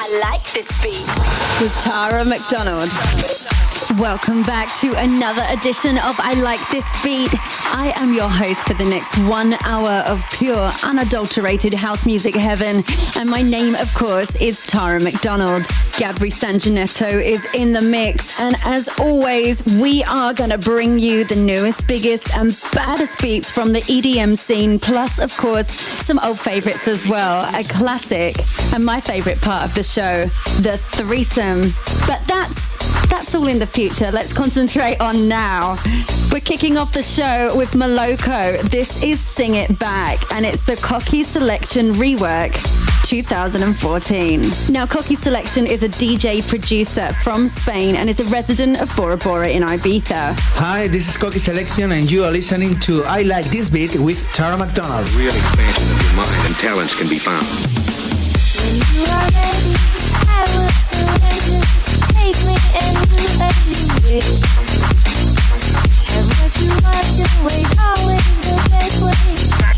I like this beat. With Tara McDonald. Welcome back to another edition of I Like This Beat. I am your host for the next 1 hour of pure, unadulterated house music heaven. And my name, of course, is Tara McDonald. Gabri Sanginetto is in the mix. And as always, we are going to bring you the newest, biggest and baddest beats from the EDM scene. Plus, of course, some old favorites as well. A classic and my favorite part of the show, the threesome. But that's all in the future. Let's concentrate on now. We're kicking off the show with Moloko. This is Sing It Back, and it's the Cocky Selection rework 2014. Now, Cocky Selection is a DJ producer from Spain and is a resident of Bora Bora in Ibiza. Hi, this is Cocky Selection, and you are listening to I Like This Beat with Tara McDonald. Real expansion of your mind and talents can be found. When you are ready, I will surrender. Take me and do as you will. And what you want your way's always the best way.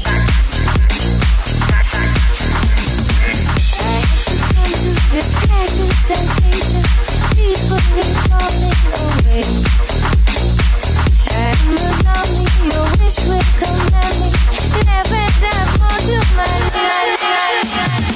I have succumbed to this passive sensation, peacefully falling away. And as only your wish will command me, never time more to my life.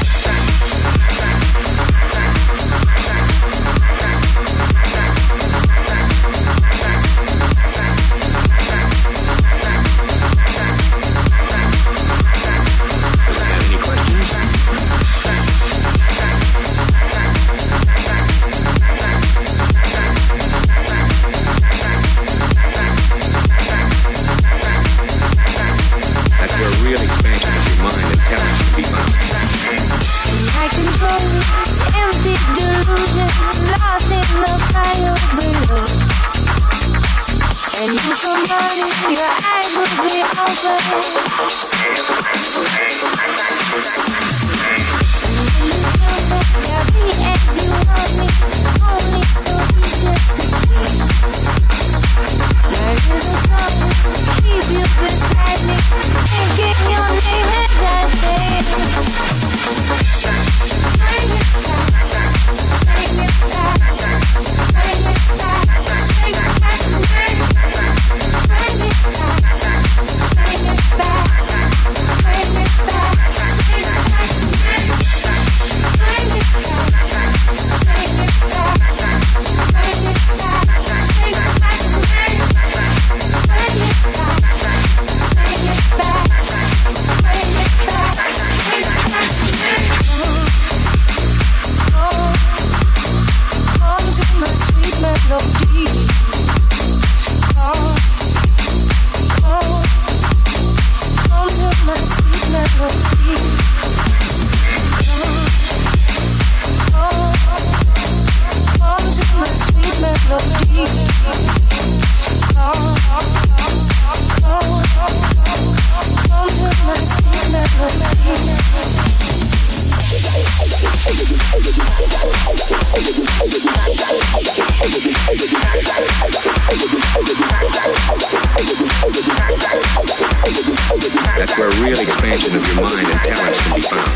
That's where real expansion of your mind and talents can be found.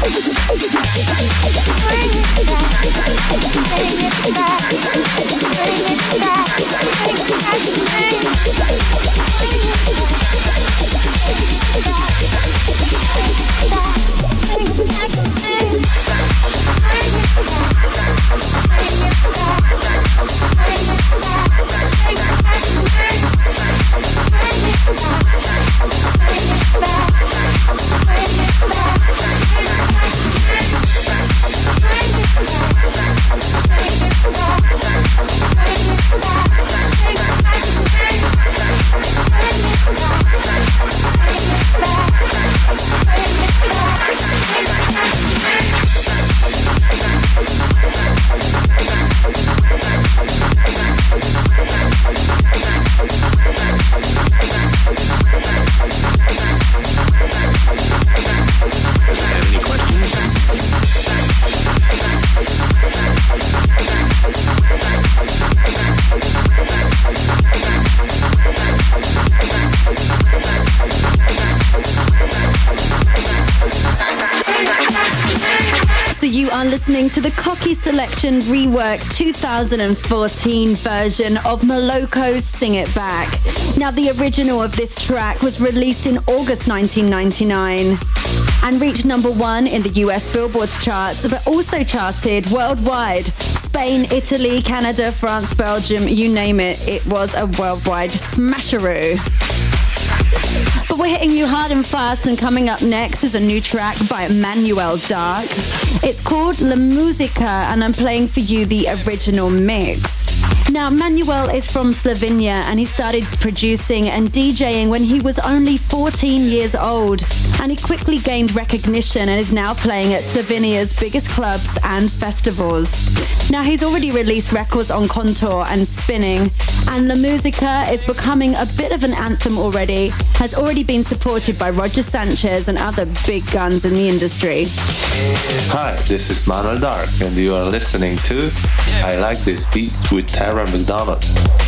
listening to the Cocky Selection Rework 2014 version of Moloko's Sing It Back. Now, the original of this track was released in August 1999 and reached number 1 in the US Billboard's charts, but also charted worldwide. Spain, Italy, Canada, France, Belgium, you name it. It was a worldwide smasheroo. But we're hitting you hard and fast, and coming up next is a new track by Manuel Dark. It's called La Musica, and I'm playing for you the original mix. Now, Manuel is from Slovenia, and he started producing and DJing when he was only 14 years old. And he quickly gained recognition and is now playing at Slovenia's biggest clubs and festivals. Now, he's already released records on Contour and Spinning, and La Musica is becoming a bit of an anthem already, has already been supported by Roger Sanchez and other big guns in the industry. Hi, this is Manuel Dark, and you are listening to I Like This Beat with Tara McDonald.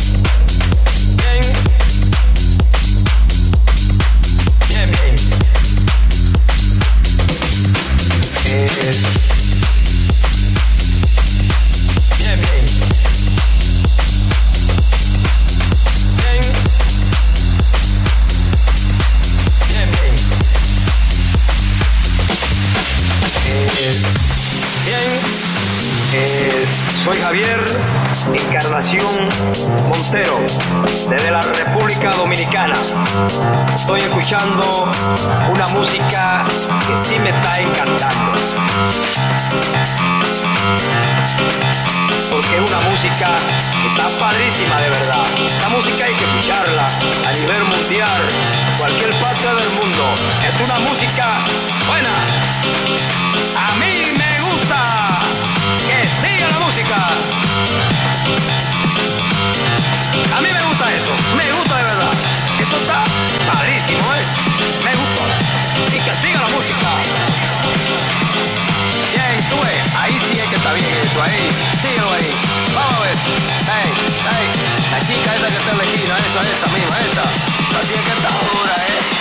Soy Javier Encarnación Montero, desde la República Dominicana. Estoy escuchando una música que sí me está encantando, porque es una música que está padrísima de verdad. Esta música hay que escucharla a nivel mundial, cualquier parte del mundo. Es una música buena. A mí me gusta. Que siga la música. A mí me gusta eso, me gusta de verdad. Eso está padrísimo, me gusta. Y que siga la música. Bien, tú ves, ahí sí es que está bien eso, ahí, síguelo ahí. Vamos a ver. Hey, hey, la chica esa que está en la esquina, esa misma, esa. Así es que está dura,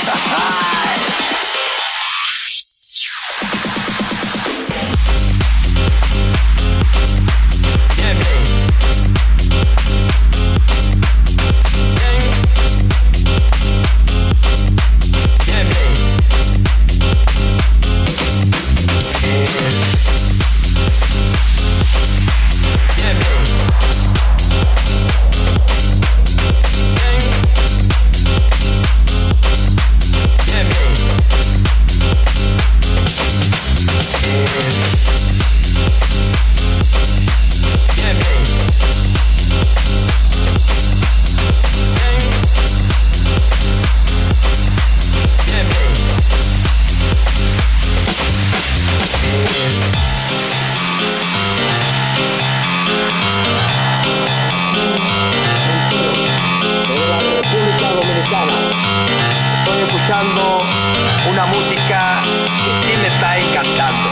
una música que sí me está encantando,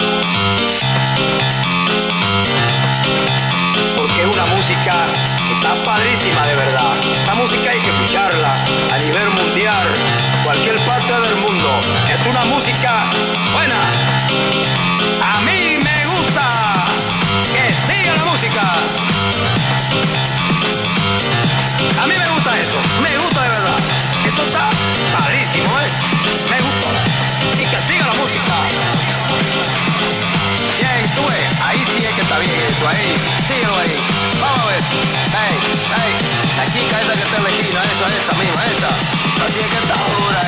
porque es una música que está padrísima de verdad. Esta música hay que escucharla a nivel mundial, cualquier parte del mundo. Es una música buena. A mí me gusta. Que siga la música. A mí me gusta eso, me gusta de verdad. Eso está padrísimo, me gusta. Y que siga la música. Bien, tú ves, ahí sí es que está bien eso, ahí, síguelo ahí. Vamos a ver. Hey, hey, la chica esa que está en la esquina, esa misma, esa. Así es que está dura,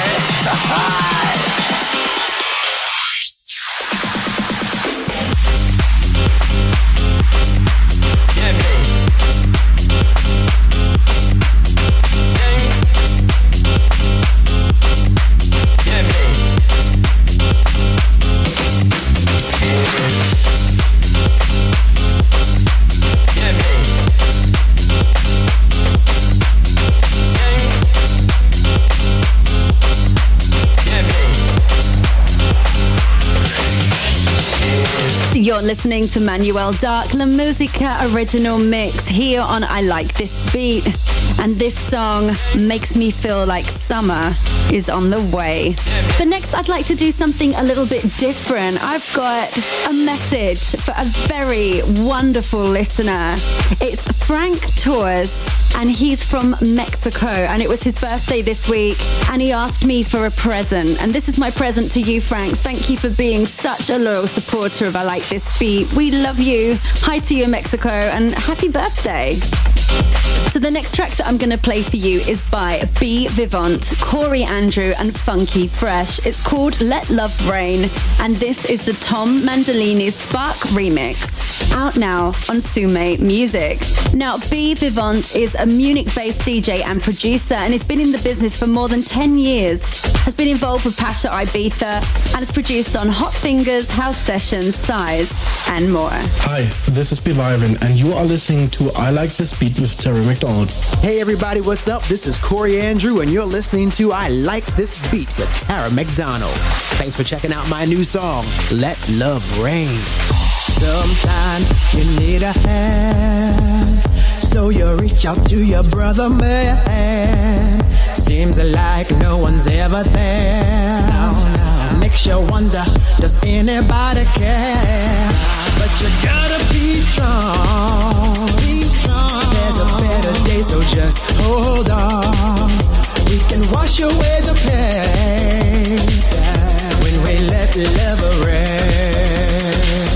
listening to Manuel Dark, La Musica original mix here on I Like This Beat. And this song makes me feel like summer is on the way. But next I'd like to do something a little bit different. I've got a message for a very wonderful listener. It's Frank Torres, and he's from Mexico, and it was his birthday this week, and he asked me for a present. And this is my present to you, Frank. Thank you for being such a loyal supporter of I Like This Beat. We love you. Hi to you in Mexico, and happy birthday. So the next track that I'm going to play for you is by B. Vivant, Corey Andrew and Funky Fresh. It's called Let Love Rain, and this is the Tom Mandolini's Spark remix, out now on Sume Music. Now, B. Vivant is a Munich-based DJ and producer, and has been in the business for more than 10 years. Has been involved with Pasha Ibiza and has produced on Hot Fingers, House Sessions, Size, and more. Hi, this is B. Vivant, and you are listening to I Like This Beat with Terry McDonald. Hey everybody, what's up? This is Corey Andrew, and you're listening to I Like This Beat with Tara McDonald. Thanks for checking out my new song, Let Love Rain. Sometimes you need a hand, so you reach out to your brother man. Seems like no one's ever there. Makes you wonder, does anybody care? But you gotta be strong. There's a better day, so just hold on. We can wash away the pain when we let love rain.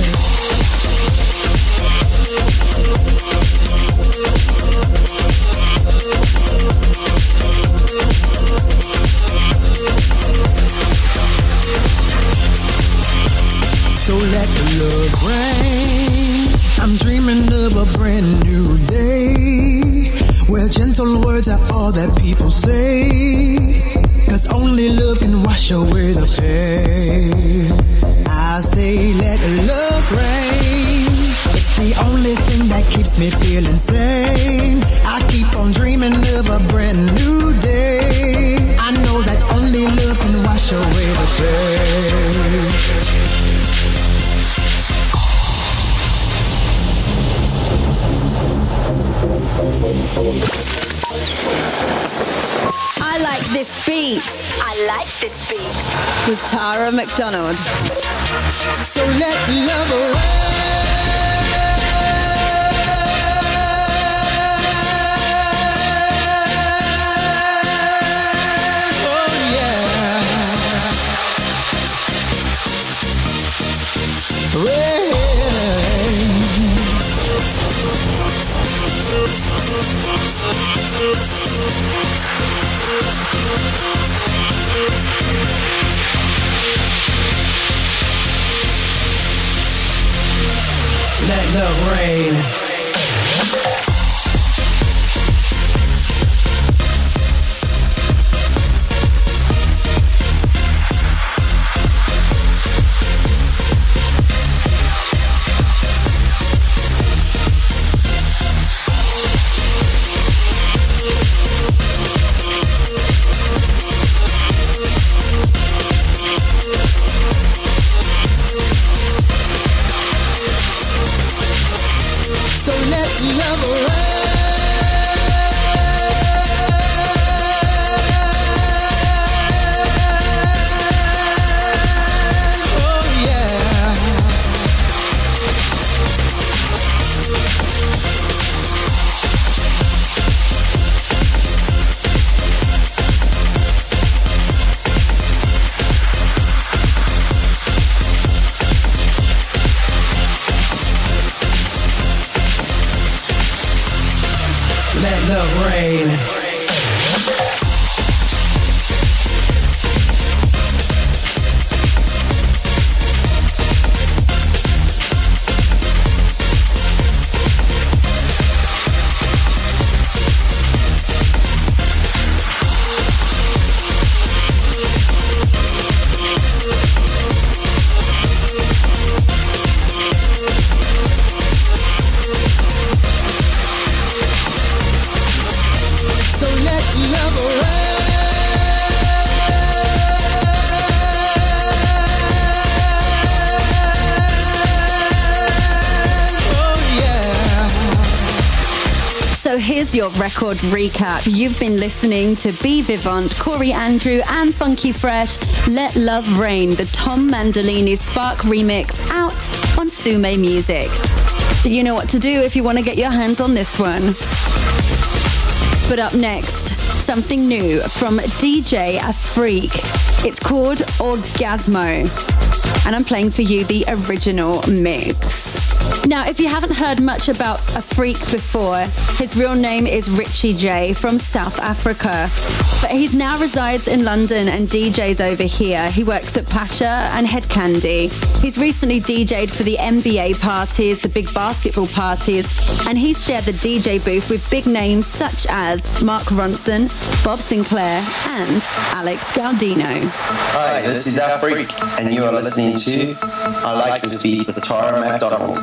So let the love rain. I'm dreaming of a brand new day, where gentle words are all that people say, 'cause only love can wash away the pain. I say let love rain. It's the only thing that keeps me feeling sane. I keep on dreaming of a brand new day. I know that only love can wash away the pain. I Like This Beat. I Like This Beat with Tara McDonald. So let love rain. Oh yeah. Rain. Let love rain. So let love rain. Oh yeah. Let love rain. So let love rain. here's your record recap. You've been listening to B. Vivant, Corey Andrew and Funky Fresh, Let Love Rain, the Tom Mandolini Spark remix, out on Sume Music. You know what to do if you want to get your hands on this one. But up next, something new from DJ Afreak. It's called Orgasmo, and I'm playing for you the original mix. Now, if you haven't heard much about Afreak before, his real name is Richie J from South Africa, but he now resides in London and DJs over here. He works at Pasha and Head Candy. He's recently DJ'd for the NBA parties, the big basketball parties, and he's shared the DJ booth with big names such as Mark Ronson, Bob Sinclair, and Alex Gaudino. Hi, this is Afreak, and you are listening to I Like This Beat with Tara McDonald.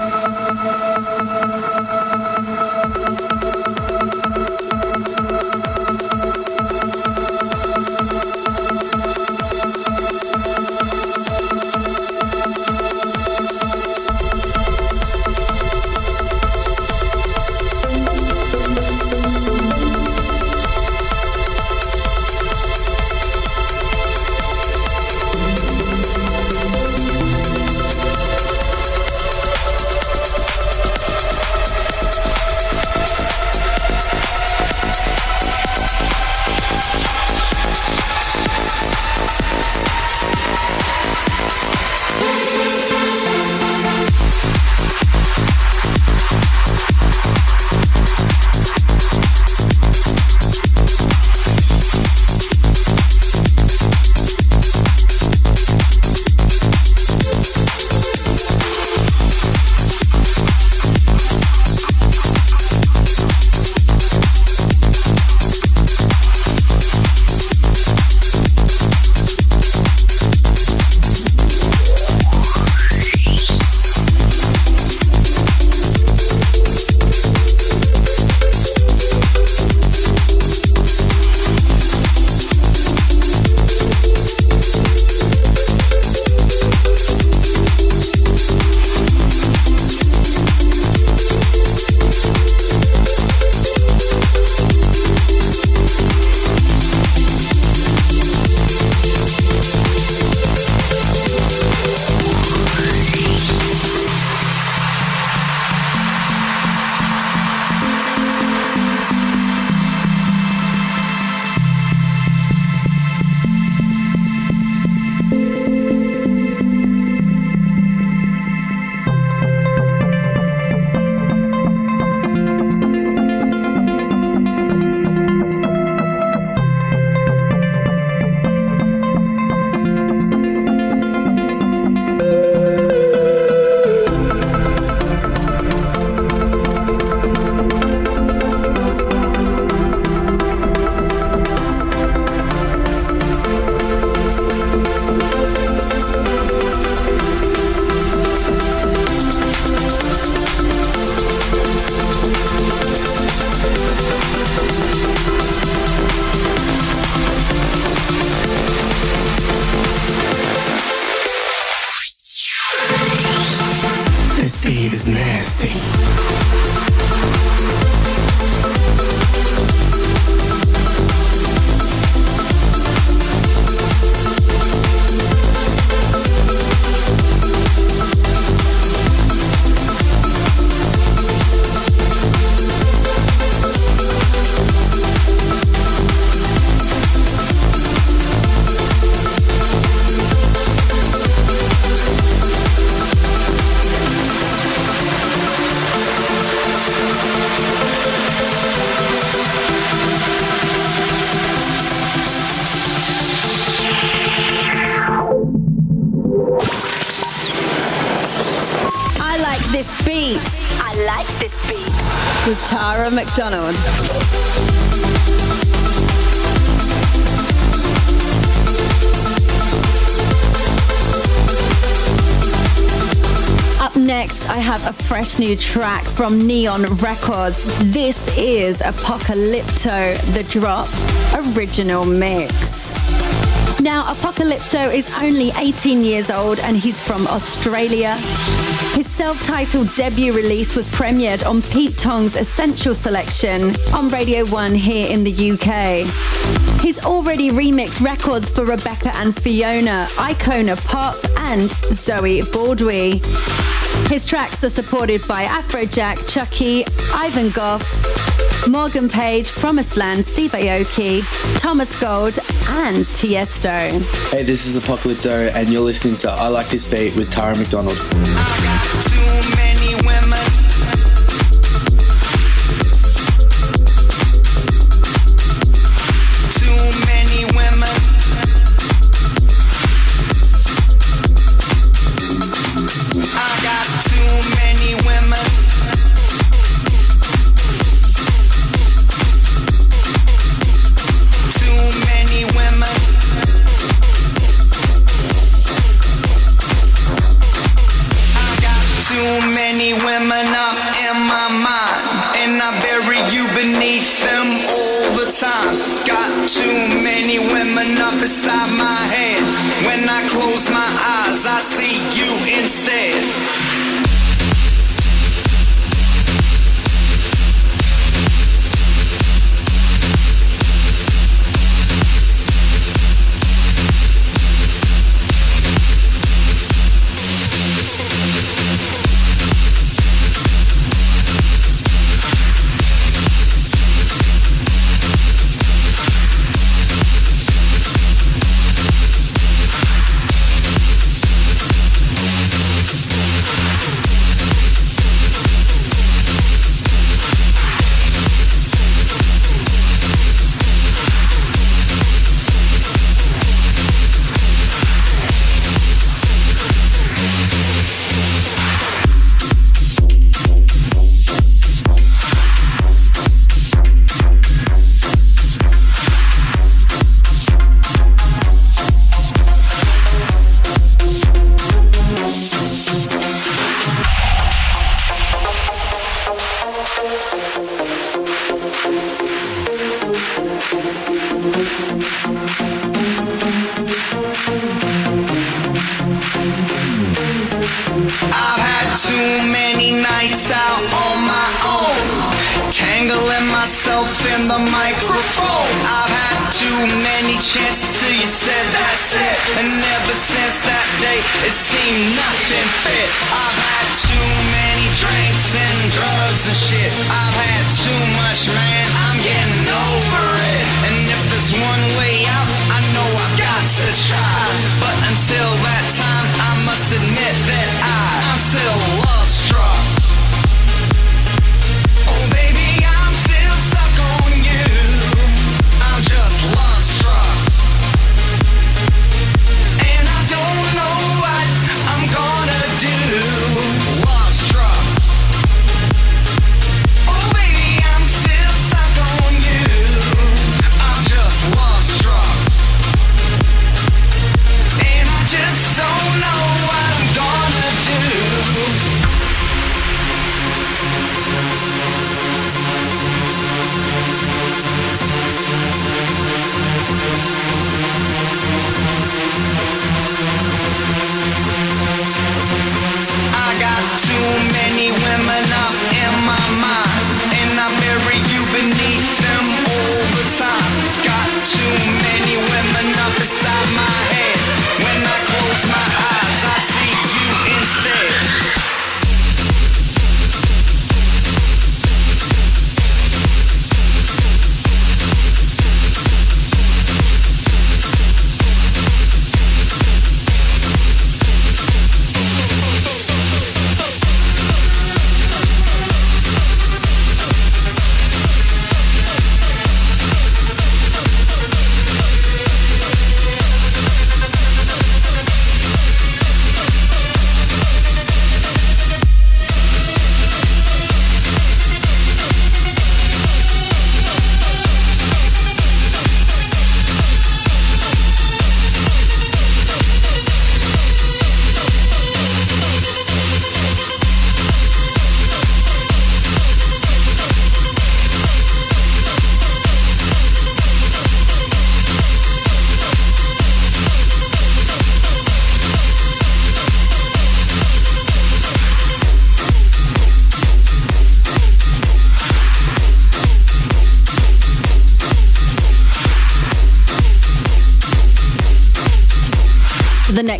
With Tara McDonald. Up next, I have a fresh new track from Neon Records. This is Apocalypto, The Drop original mix. Now, Apocalypto is only 18 years old and he's from Australia. His self-titled debut release was premiered on Pete Tong's Essential Selection on Radio 1 here in the UK. He's already remixed records for Rebecca and Fiona, Icona Pop and Zoe Baldwin. His tracks are supported by Afrojack, Chucky, Ivan Goff, Morgan Page, Promised Land, Steve Aoki, Thomas Gold and Tiesto. Hey, this is Apocalypto and you're listening to I Like This Beat with Tara McDonald. I got too many women. Inside my head, when I close my eyes, I see you instead. I've had too many nights out on my own, tangling myself in the microphone. I've had too many chances till you said that's it, and ever since that day it seemed nothing fit. I've had too many drinks and drugs and shit. I've had too much, man, I'm getting over it. And if there's one way out, I know I've got to try. But until that time, I must admit that I'm still love struck. Oh baby, I'm still stuck on you. I'm just love struck. And I don't know what I'm gonna do. Love struck. Oh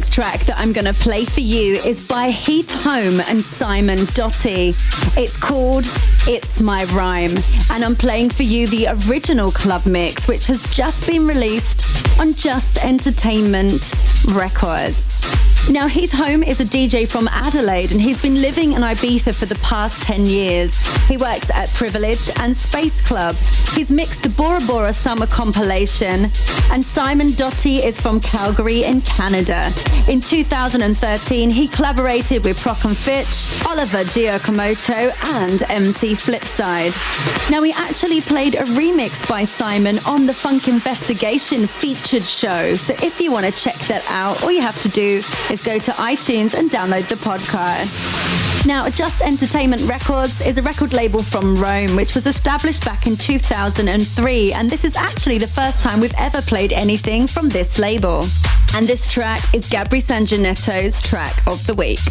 next track that I'm going to play for you is by Heath Home and Simon Doty. It's called It's My Rhyme, and I'm playing for you the original club mix, which has just been released on Just Entertainment Records. Now, Heath Home is a DJ from Adelaide, and he's been living in Ibiza for the past 10 years. He works at Privilege and Space Club. He's mixed the Bora Bora Summer compilation, and Simon Doty is from Calgary in Canada. In 2013, he collaborated with Proc and Fitch, Oliver Giacomoto, and MC Flipside. Now, he actually played a remix by Simon on the Funk Investigation featured show, so if you want to check that out, all you have to do is go to iTunes and download the podcast. Now, Just Entertainment Records is a record label from Rome, which was established back in 2003, and this is actually the first time we've ever played anything from this label. And this track is Gabri Sangianetto's track of the week.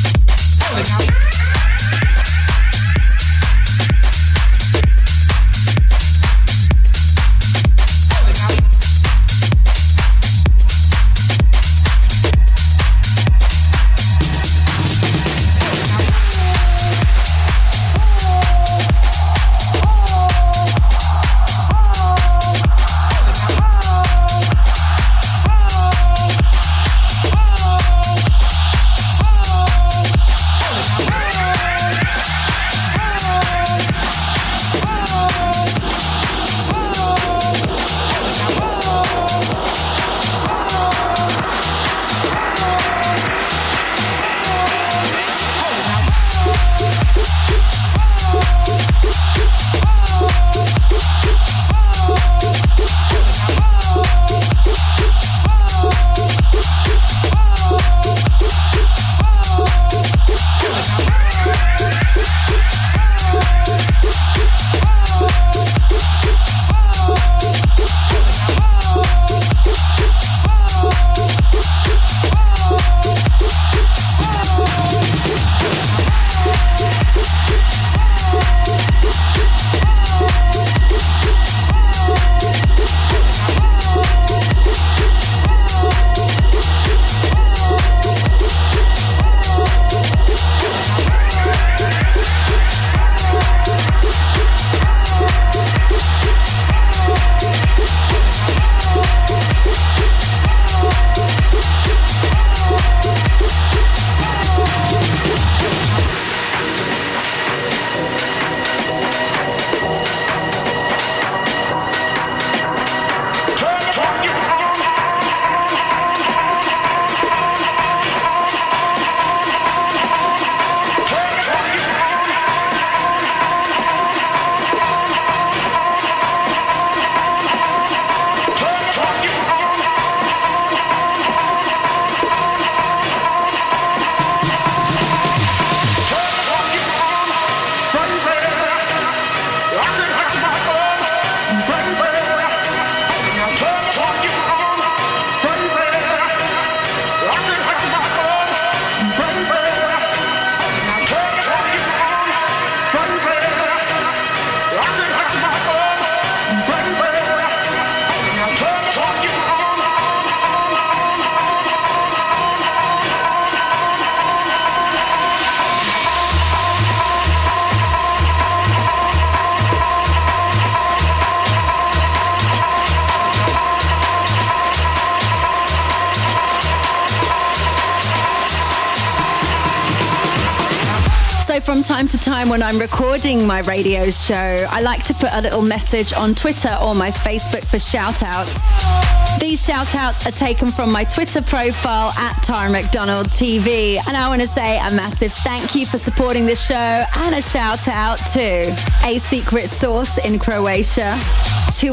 From time to time when I'm recording my radio show, I like to put a little message on Twitter or my Facebook for shout-outs. These shout-outs are taken from my Twitter profile at Tara McDonald TV, and I want to say a massive thank you for supporting the show and a shout-out to A Secret Sauce in Croatia, to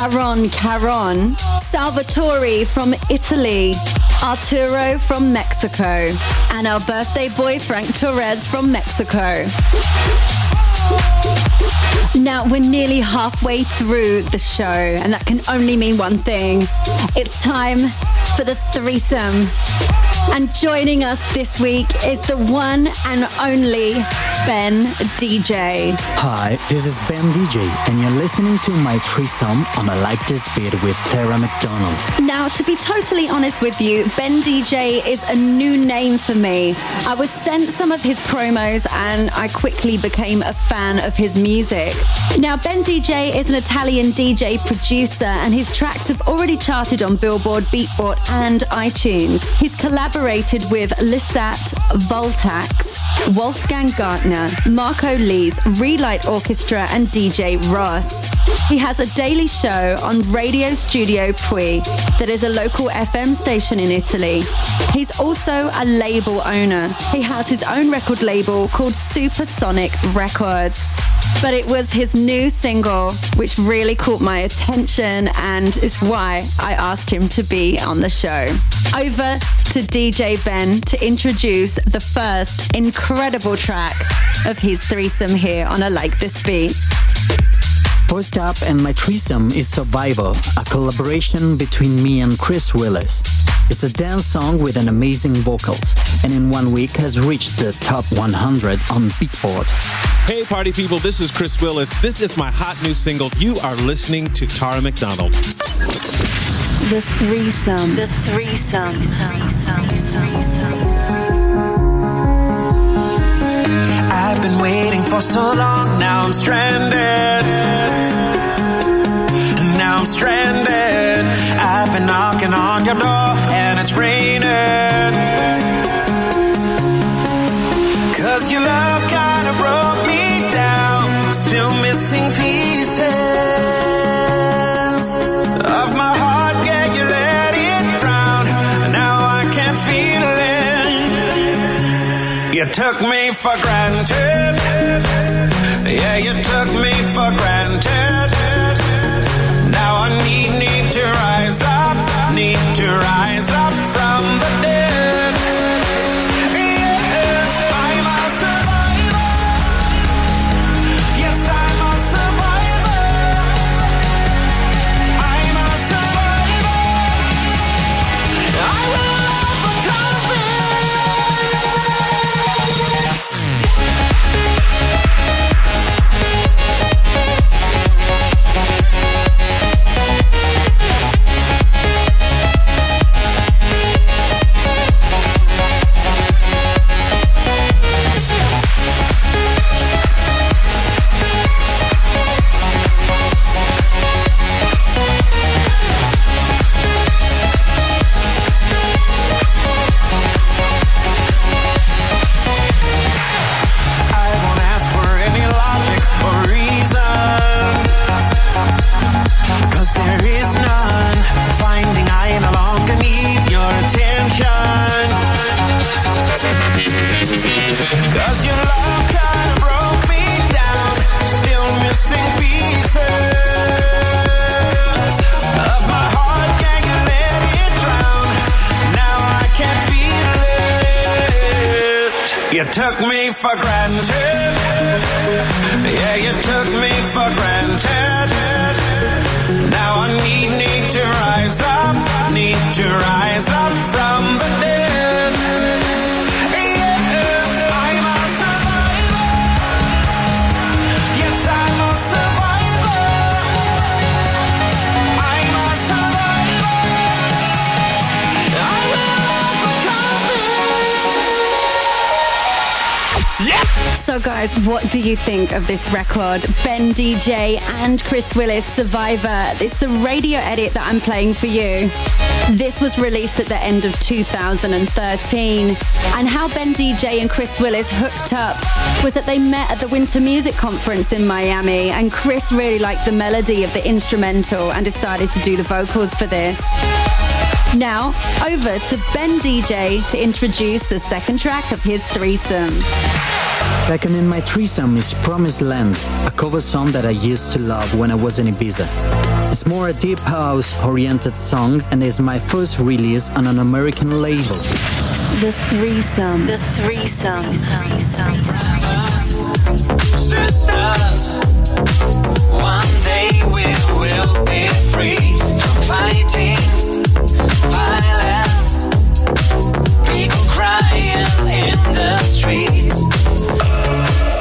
Caron, Salvatore from Italy, Arturo from Mexico, and our birthday boy Frank Torres from Mexico. Now, we're nearly halfway through the show, and that can only mean one thing. It's time for the threesome. And joining us this week is the one and only Ben DJ. Hi, this is Ben DJ, and you're listening to my threesome on I Like This Beat with Tara McDonald. Now, to be totally honest with you, Ben DJ is a new name for me. I was sent some of his promos and I quickly became a fan of his music. Now, Ben DJ is an Italian DJ producer and his tracks have already charted on Billboard, Beatport and iTunes. He's collaborated with Lisat, Voltax, Wolfgang Gartner, Marco Lees, Relight Orchestra and DJ Ross. He has a daily show on Radio Studio Pui that is a local FM station in Italy. He's also a label owner. He has his own record label called Supersonic Records. But it was his new single which really caught my attention and is why I asked him to be on the show. Over to DJ Ben to introduce the first incredible track of his threesome here on I Like This Beat. First up in my threesome is Survival, a collaboration between me and Chris Willis. It's a dance song with an amazing vocals, and in 1 week has reached the top 100 on Beatport. Hey party people, this is Chris Willis. This is my hot new single. You are listening to Tara McDonald. The threesome. The threesome. I've been waiting for so long, now I'm stranded. Now I'm stranded. I've been knocking on your door and it's raining. 'Cause your love kinda broke me down. Still missing pieces of my heart, yeah, you let it drown. Now I can't feel it. You took me for granted. Yeah, you took me for granted. Now I need to rise up. Need to rise up from the dead. Yeah, I'm a survivor. Yes, I'm a survivor. I'm a survivor. I will overcome it. You took me for granted. Yeah, you took me for granted. Now I need to rise up. Need to rise up from the dead. Yeah, I'm a survivor. Yes, I'm a survivor. I'm a survivor. I will overcome it. Yeah. So guys, what do you think of this record? Ben DJ and Chris Willis, Survivor. It's the radio edit that I'm playing for you. This was released at the end of 2013. And how Ben DJ and Chris Willis hooked up was that they met at the Winter Music Conference in Miami, and Chris really liked the melody of the instrumental and decided to do the vocals for this. Now, over to Ben DJ to introduce the second track of his threesome. Second in my threesome is Promised Land, a cover song that I used to love when I was in Ibiza. It's more a deep house-oriented song and is my first release on an American label. The threesome. The threesome. Sisters, one day we will be free from fighting violence. People crying in the streets.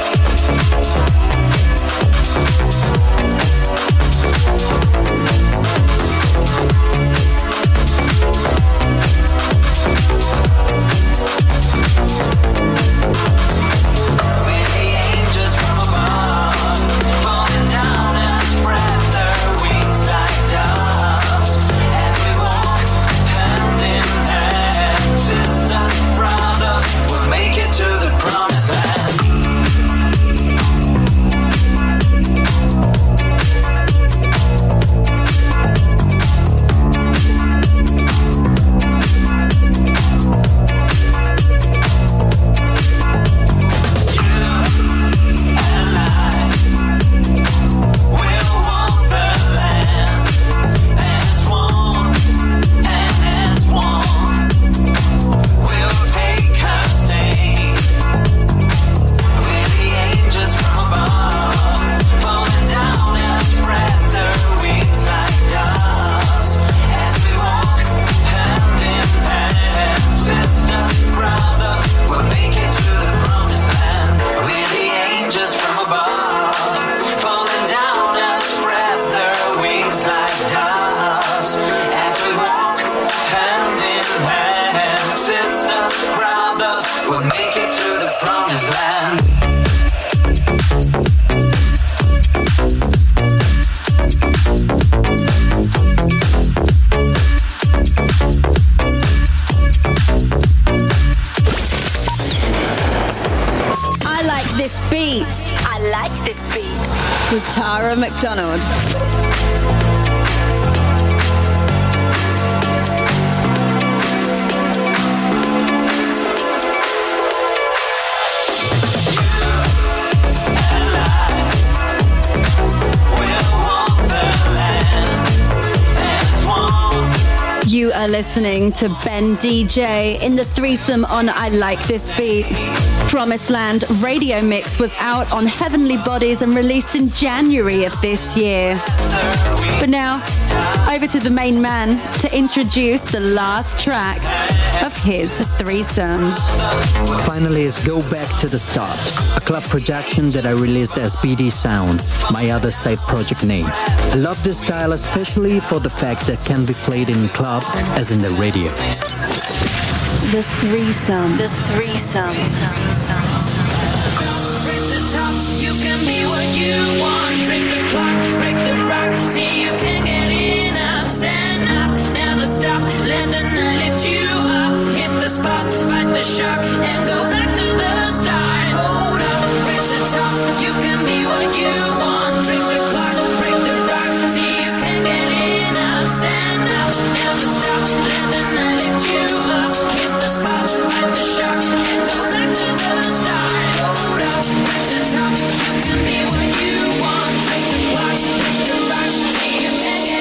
Like This Beat with Tara McDonald. You are listening to Ben DJ in the threesome on I Like This Beat. Promised Land radio mix was out on Heavenly Bodies and released in January of this year. But now, over to the main man to introduce the last track of his threesome. Finally, it's Go Back to the Start, a club production that I released as BD Sound, my other side project name. I love this style especially for the fact that it can be played in club as in the radio. The threesome. The threesome. You can be what you want. Drink the clock, break the rock. See you can't get enough. Stand up, never stop. Let the night lift you up. Hit the spot, fight the shock, and go back to the start. Hold up, reach the top. You can be what you want. Drink the clock, break the rock. See you can't get enough. Stand up, never stop. Let the night lift you up. Hit the spot, fight the shock, and go back to the start. Hold up, reach the top. You can be what you want. Drink the clock, break the rock. See you can't get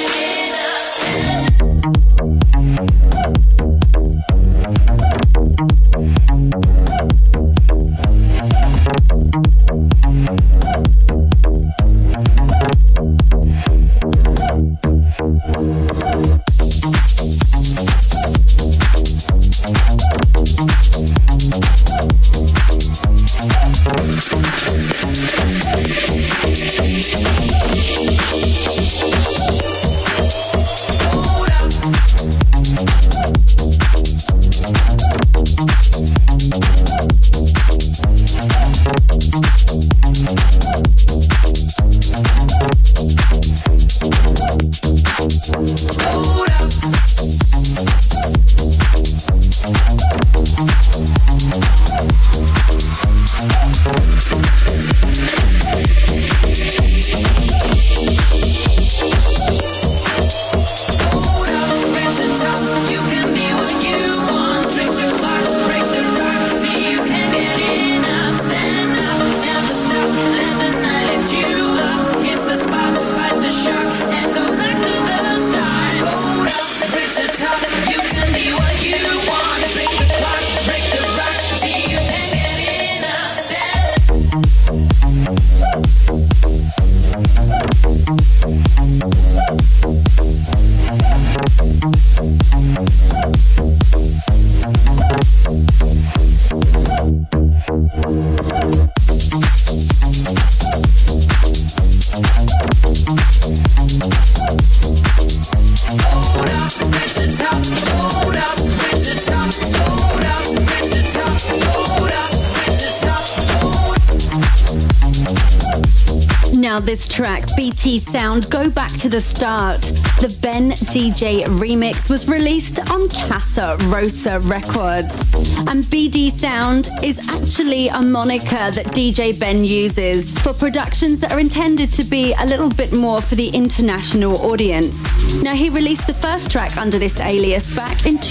Now this track, BT Sound, Go Back to the Start. The Ben DJ remix was released on Casa Rosa Records. And BD Sound is actually a moniker that DJ Ben uses for productions that are intended to be a little bit more for the international audience. Now he released the first track under this alias back in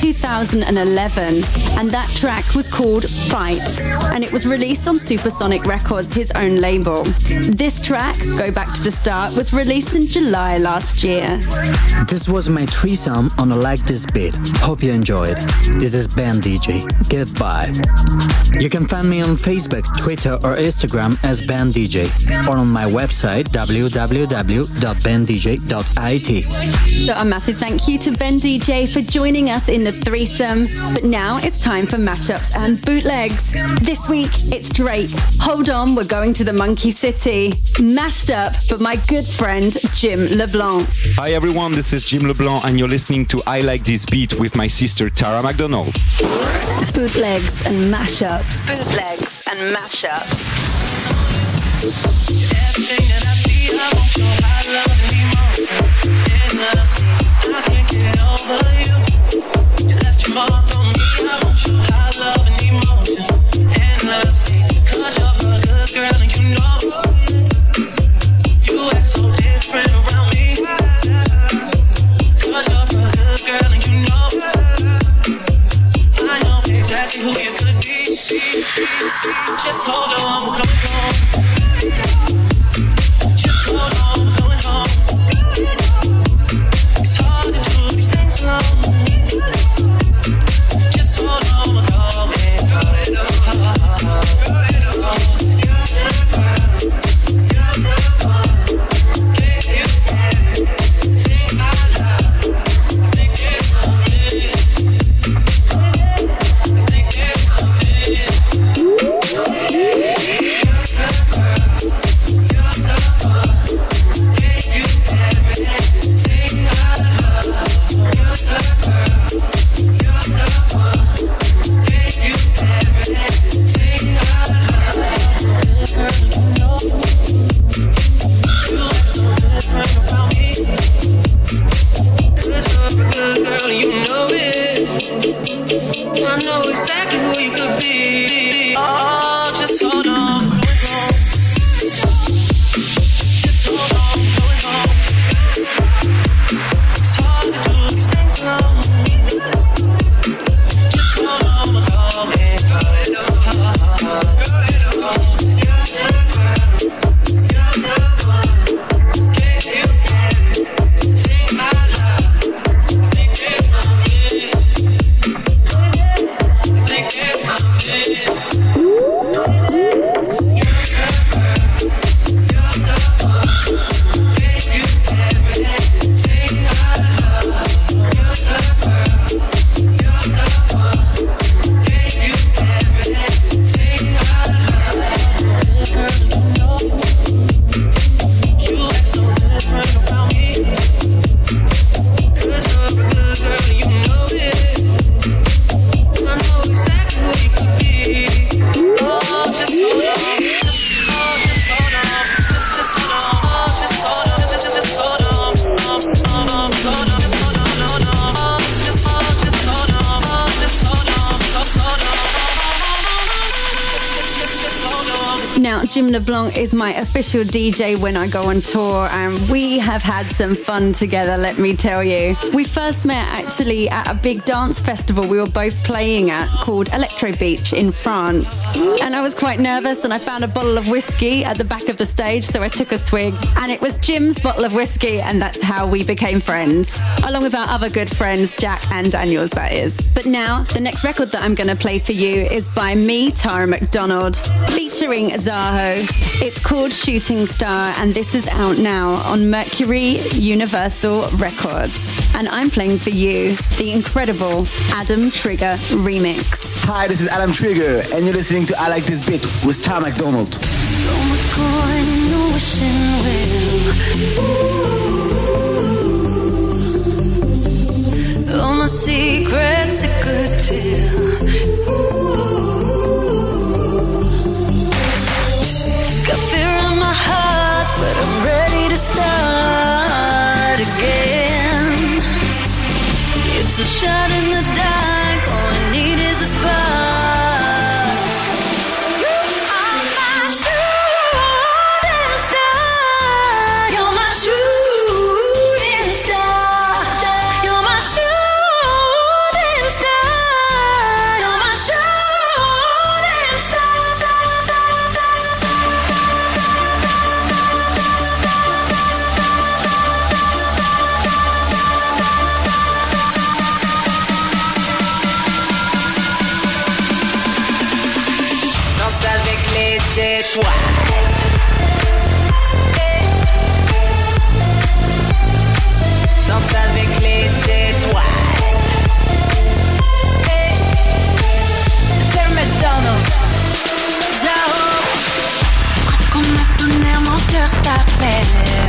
2011, and that track was called Fight, and it was released on Supersonic Records, his own label. This track, Go Back to the Start, was released in July last year. This was my threesome on I Like This Beat. Hope you enjoyed. This is Ben DJ. Goodbye. You can find me on Facebook, Twitter or Instagram as Ben DJ, or on my website www.bendj.it. So a massive thank you to Ben DJ for joining us in the threesome. But now it's time for mashups and bootlegs. This week it's Drake. Hold on, we're going to the Monkey City. Mashed up for my good friend Jim LeBlanc. Hi everyone, this is Jim LeBlanc and you're listening to I Like This Beat with my sister Tara McDonald. Bootlegs and mashups. Bootlegs and mashups. everything that I see. I want your high love and emotion. I can't get over you. You left your mark on me. I want your high love and emotion. Endlessly, 'cause you're a good girl and you know. Now, Jim LeBlanc is my official DJ when I go on tour, and we have had some fun together, let me tell you. We first met actually at a big dance festival we were both playing at called Electro Beach in France. And I was quite nervous, and I found a bottle of whiskey at the back of the stage, so I took a swig, and it was Jim's bottle of whiskey, and that's how we became friends. Along with our other good friends, Jack and Daniels, that is. But now, the next record that I'm going to play for you is by me, Tara McDonald, featuring Zaho. It's called Shooting Star, and this is out now on Mercury Universal Records. And I'm playing for you the incredible Adam Trigger remix. Hi, this is Adam Trigger, and you're listening to I Like This Beat with Tara McDonald. All my secrets are good too. Got fear in my heart, but I'm ready to start again. It's a shot in the dark, all I need is a spark. You are my shooting star. You're my shooting star. You're my shooting star. You're my shooting star. étoiles. Danse avec les étoiles. Terre McDonald. Zao. Frappe comme un tonnerre, mon cœur t'appelle.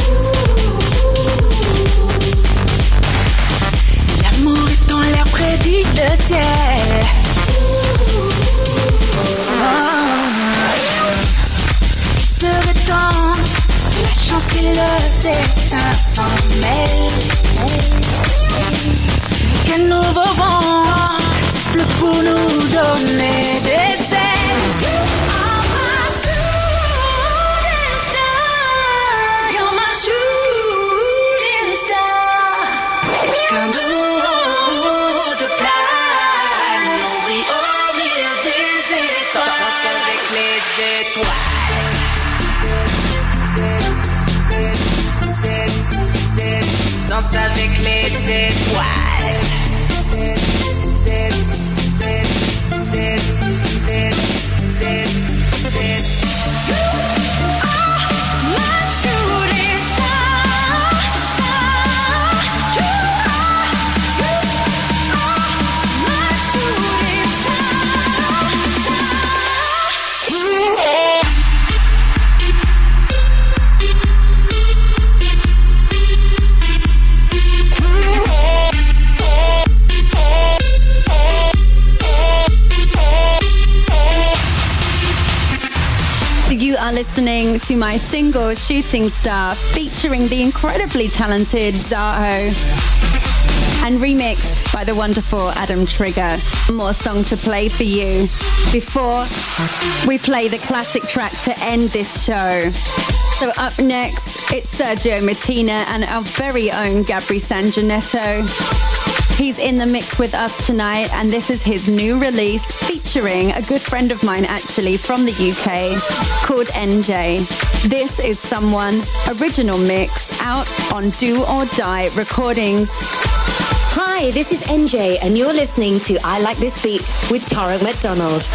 L'amour est dans l'air près du ciel. Se détend, la chance et le destin s'en mêlent. Quel nouveau vent souffle pour nous donner des ailes. You're my shooting star. Qu'un doute plane, on brille au milieu des étoiles. Danse avec les étoiles. Danse avec les étoiles. You are listening to my single Shooting Star featuring the incredibly talented Zaho and remixed by the wonderful Adam Trigger. One more song to play for you before we play the classic track to end this show. So up next, it's Sergio Martina and our very own Gabri Sangineto. He's in the mix with us tonight, and this is his new release featuring a good friend of mine actually from the UK called NJ. This is Someone original mix out on Do or Die Recordings. Hi, this is NJ, and you're listening to I Like This Beat with Tara McDonald.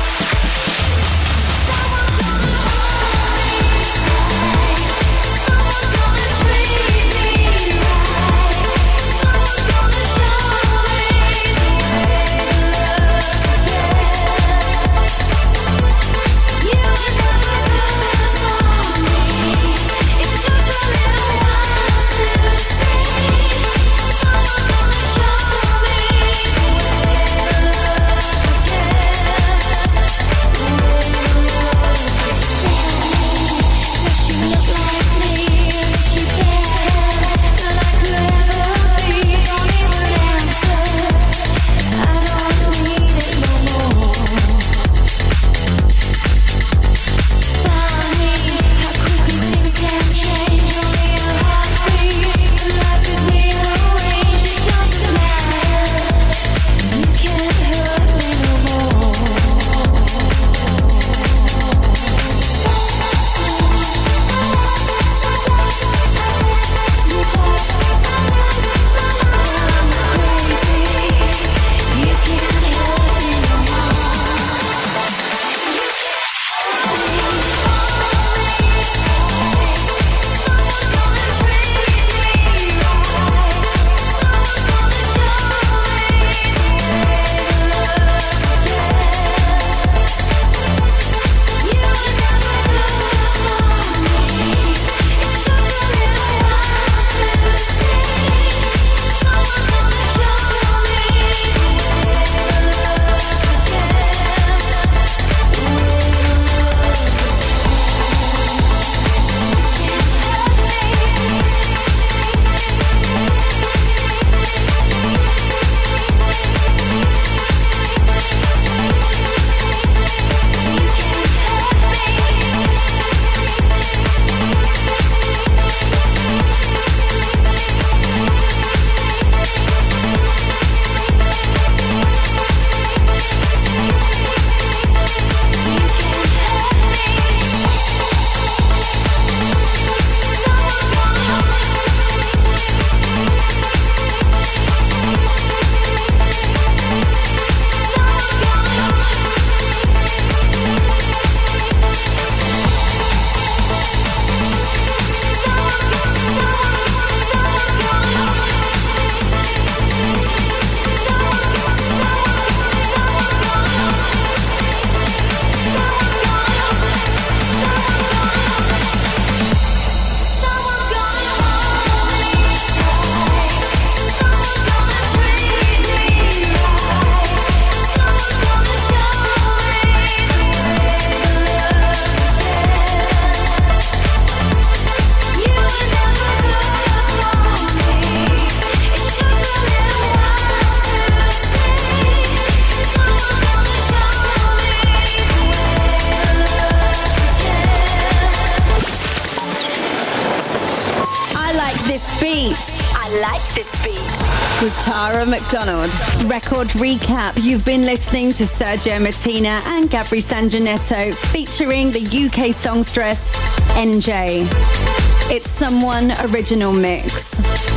With Tara McDonald. Record recap. You've been listening to Sergio Martina and Gabri Sangineto featuring the UK songstress NJ. It's Someone original mix.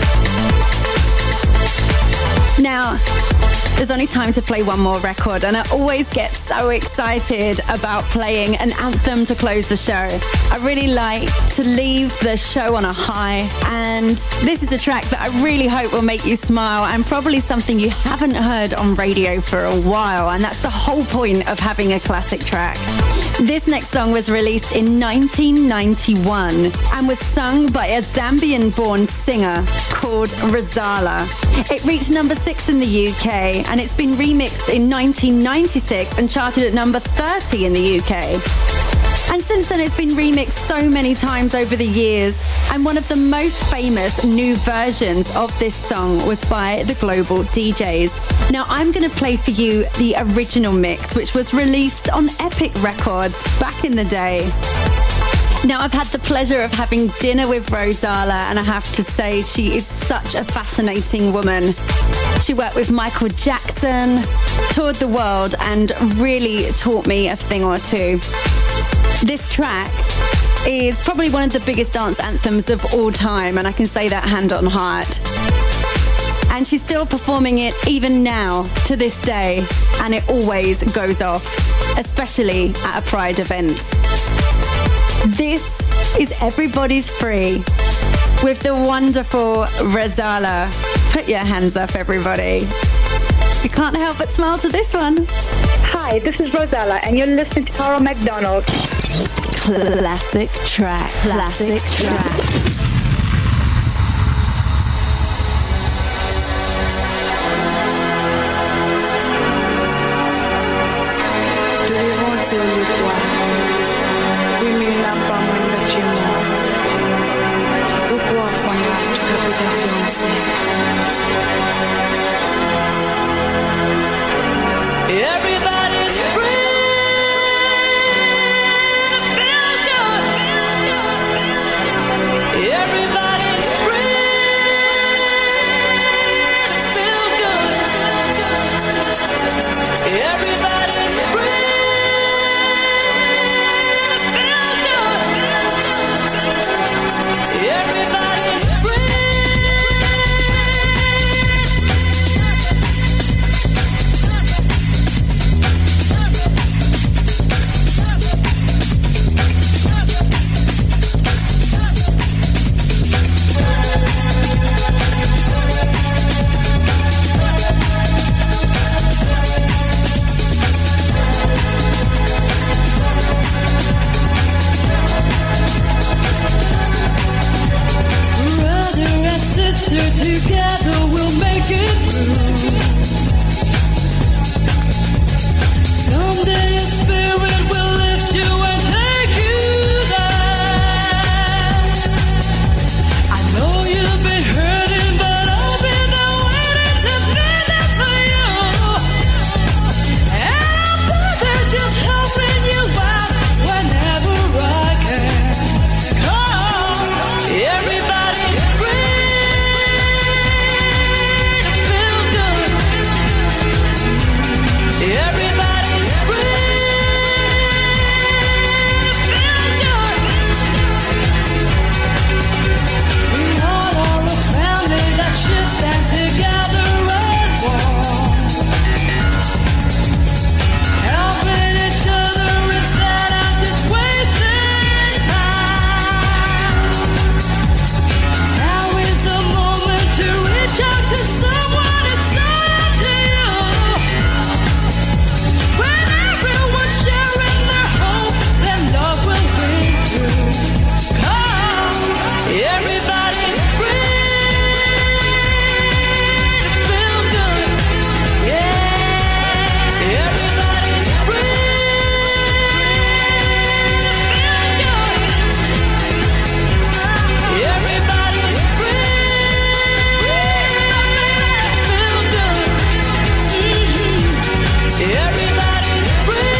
Now, there's only time to play one more record, and I always get so excited about playing an anthem to close the show. I really like to leave the show on a high, and this is a track that I really hope will make you smile, and probably something you haven't heard on radio for a while, and that's the whole point of having a classic track. This next song was released in 1991 and was sung by a Zambian-born singer called Rozalla. It reached number 6 in the UK, and it's been remixed in 1996 and charted at number 30 in the UK. And since then, it's been remixed so many times over the years. And one of the most famous new versions of this song was by the Global DJs. Now, I'm going to play for you the original mix, which was released on Epic Records back in the day. Now, I've had the pleasure of having dinner with Rosala, and I have to say she is such a fascinating woman. She worked with Michael Jackson, toured the world, and really taught me a thing or two. This track is probably one of the biggest dance anthems of all time, and I can say that hand on heart. And she's still performing it even now, to this day, and it always goes off, especially at a Pride event. This is Everybody's Free with the wonderful Rosala. Put your hands up, everybody. You can't help but smile to this one. Hi, this is Rosala, and you're listening to Tara McDonald. Classic track. Classic track. Everybody's free to feel good. Everybody's free to feel good. Everybody's free to feel good. Everybody's free. Together we'll make it through. Someday a spirit will lift you and take you there. I know you've been hurting, but I've been there waiting to be there for you. And I'm there just helping you out whenever I can. Come, everybody's free. Everybody's free to feel good. We all are a family that should stand together and walk, helping each other instead of just wasting time. Now is the moment to reach out to someone inside of you. When everyone's sharing their hope, then love will bring through. Come, everybody's free to feel good. Yeah, everybody's free to feel good. Everybody's free to feel good. Everybody's free.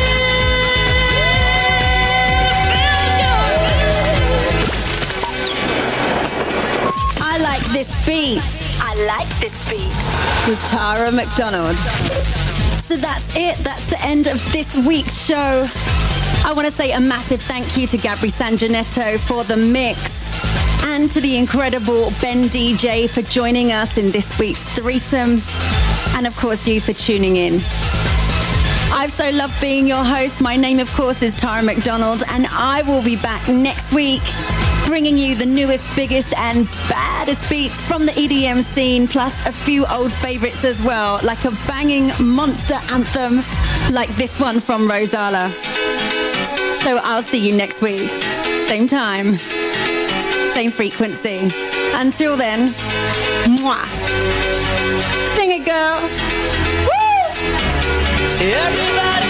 I like this beat. I like this beat. With Tara McDonald. So that's it. That's the end of this week's show. I want to say a massive thank you to Gabri Sanjanetto for the mix, and to the incredible Ben DJ for joining us in this week's threesome, and of course you for tuning in. I've so loved being your host. My name, of course, is Tara McDonald, and I will be back next week bringing you the newest, biggest and baddest beats from the EDM scene, plus a few old favorites as well, like a banging monster anthem like this one from Rosala. So I'll see you next week. Same time, same frequency. Until then, mwah. Sing it, girl. Woo! Everybody